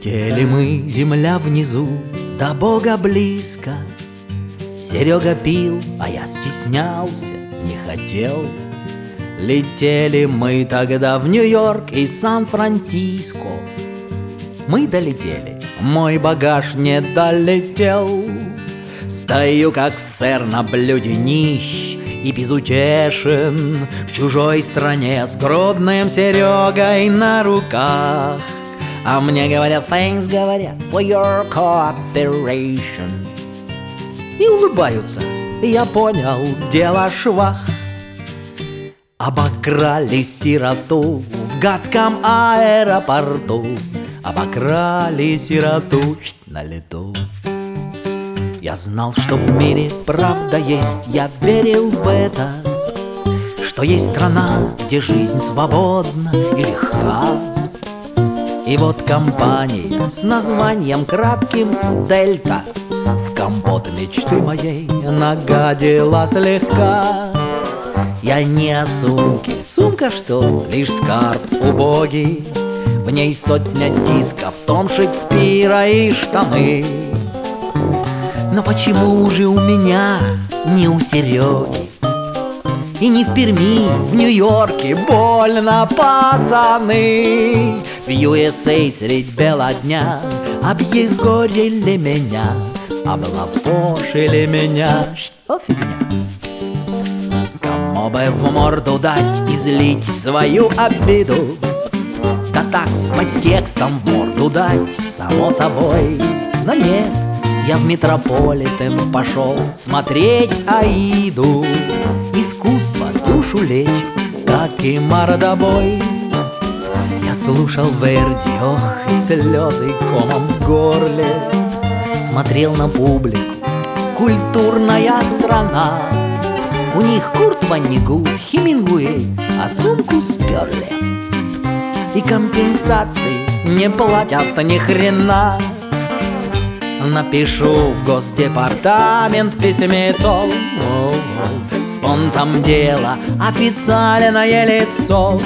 Летели мы, земля внизу, до Бога близко. Серега пил, а я стеснялся, не хотел. Летели мы тогда в Нью-Йорк и Сан-Франциско. Мы долетели, мой багаж не долетел. Стою, как сэр на блюде нищ и безутешен, в чужой стране с грудным Серегой на руках. А мне говорят, thanks, говорят, for your cooperation. И улыбаются, я понял, дело швах. Обокрали сироту в гадском аэропорту. Обокрали сироту на лету. Я знал, что в мире правда есть, я верил в это, что есть страна, где жизнь свободна и легка. И вот компания с названием кратким «Дельта» в компот мечты моей нагадила слегка. Я не о сумке, сумка что, лишь скарб убогий. В ней сотня дисков, том Шекспира и штаны. Но почему же у меня не у Сереги? И не в Перми, в Нью-Йорке больно, пацаны. В USA средь бела дня объегорили меня, облапошили меня. Что фигня? Кому бы в морду дать, излить свою обиду? Да так, с подтекстом в морду дать, само собой. Но нет, я в Метрополитен пошел смотреть Аиду. Искусство душу лечит, как и мордобой. Я слушал Верди, ох, и слезы комом в горле. Смотрел на публику, культурная страна. У них Курт Воннегут, Хемингуэй, а сумку сперли. И компенсации не платят ни хрена. Напишу в Госдепартамент письмецо, с понтом дела официальное лицо.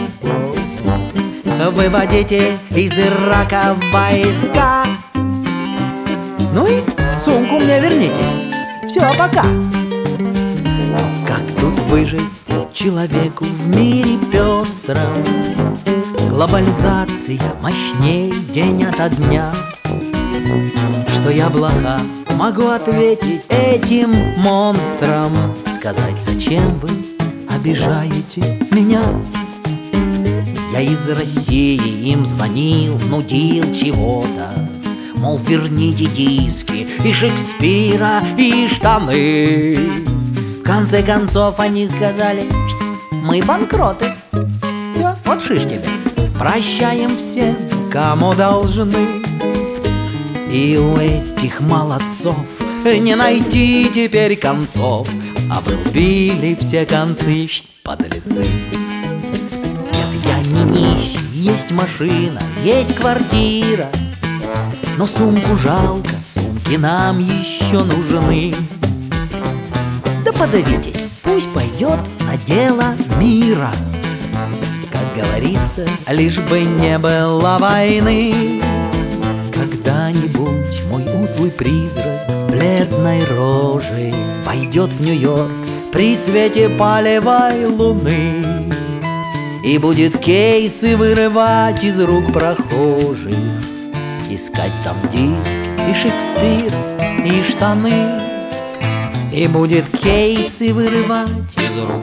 Выводите из Ирака войска. Ну и сумку мне верните. Все, пока. Как тут выжить человеку в мире пестром? Глобализация мощней день ото дня. Что я блоха, могу ответить этим монстрам. Сказать, зачем вы обижаете меня? Я из России им звонил, нудил чего-то. Мол, верните диски и Шекспира, и штаны. В конце концов они сказали, что мы банкроты. Все, вот шиш тебе. Прощаем всем, кому должны. И у этих молодцов не найти теперь концов. Обрубили все концы, подлецы. Нет, я не нищий, есть машина, есть квартира. Но сумку жалко, сумки нам еще нужны. Да подавитесь, пусть пойдет на дело мира. Как говорится, лишь бы не было войны. Когда-нибудь мой утлый призрак с бледной рожей пойдет в Нью-Йорк при свете палевой луны и будет кейсы вырывать из рук прохожих, искать там диски и Шекспира, и штаны. И будет кейсы вырывать из рук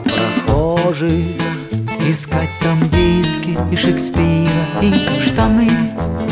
прохожих, искать там диски и Шекспира, и штаны.